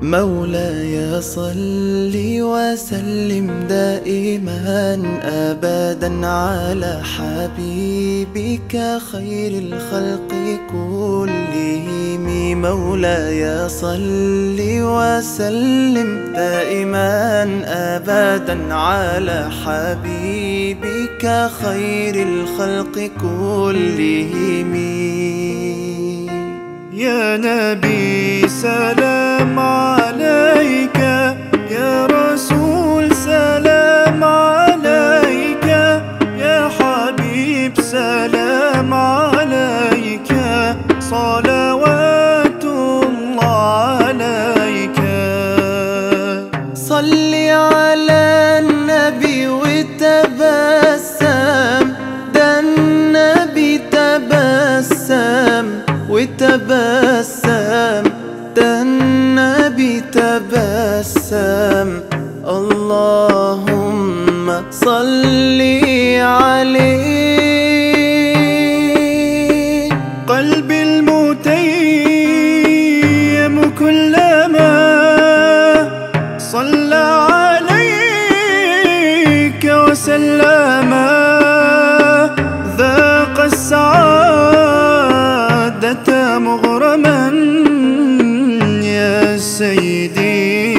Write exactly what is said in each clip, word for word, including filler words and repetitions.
مولاي صل وسلم دائما أبدا على حبيبك خير الخلق كلهم. مولاي صل وسلم دائما أبدا على حبيبك خير الخلق كلهم. يا نبي سلام عليك، يا رسول سلام عليك، يا حبيب سلام عليك، صلوات الله عليك. صل على النبي وتبسم، ده النبي تبسم وتبسم، ده النبي تبسم. اللهم صل عليه. قلبي المتيم كلما صلى عليك وسلم ذاق السعادة مغرما. يا سيدي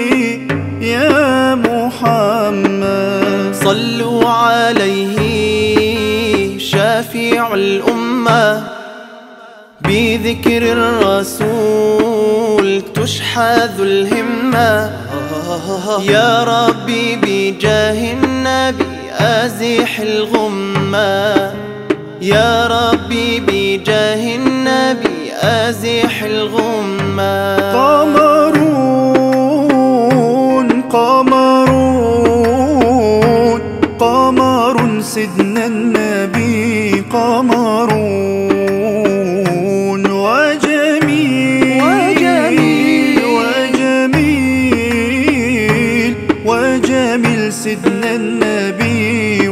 يا محمد صلوا عليه شافع الأمة، بذكر الرسول تشحذ الهمة. يا ربي بجاه النبي أزح الغمة، يا ربي بجاه النبي أزح الغمة. قمرون قمرون قمر سيدنا النبي، قمرون وجميل وجميل وجميل وجميل سيدنا النبي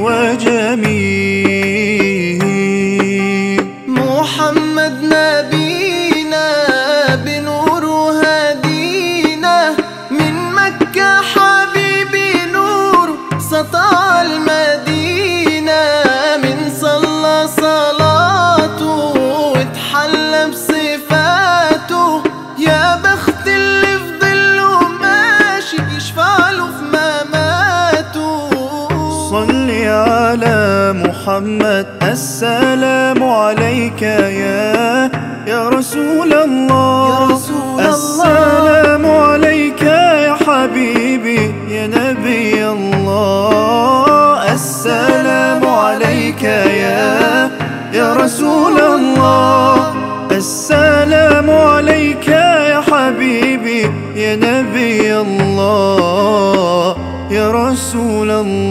وجميل. محمد نبينا بنور هدينا، من مكة حبيبي نور سطع المدينة. من صلى صلاته واتحلى بصفاته، يا بخت اللي في ظله ماشي يشفعله في مماته. صل على محمد السلام عليك يا يا رسول الله، يا رسول السلام عليك يا حبيبي يا نبي الله. السلام عليك يا يا رسول الله، السلام عليك يا حبيبي يا نبي الله يا رسول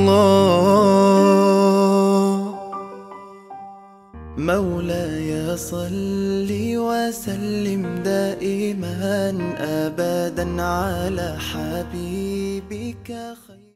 الله. مولاي صل وسلم دائما أبدا على حبيبك خير